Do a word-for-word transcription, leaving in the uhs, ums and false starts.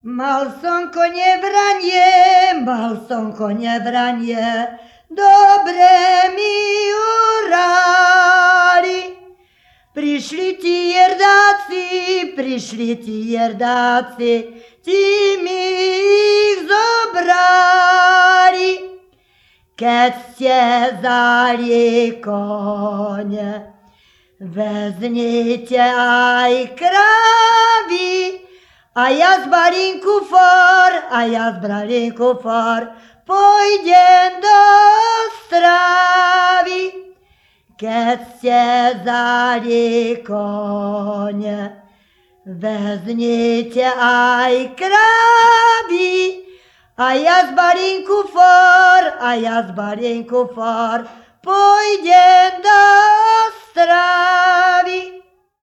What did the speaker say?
Mal som konie vranie, mal som konie vranie, dobre mi urali. Prišli ti jerdáci, prišli ti jerdáci, ti mi ich zobrali. Keď ste zali kone, veznite aj krávy, a ja zbalím kufor, a ja zbalím kufor, pôjdem do Ostravy. Keď ste zali kone, veznite aj krávy, a ja zbalím kufor, a ja zbalím kufor, pôjdem do Ostravy.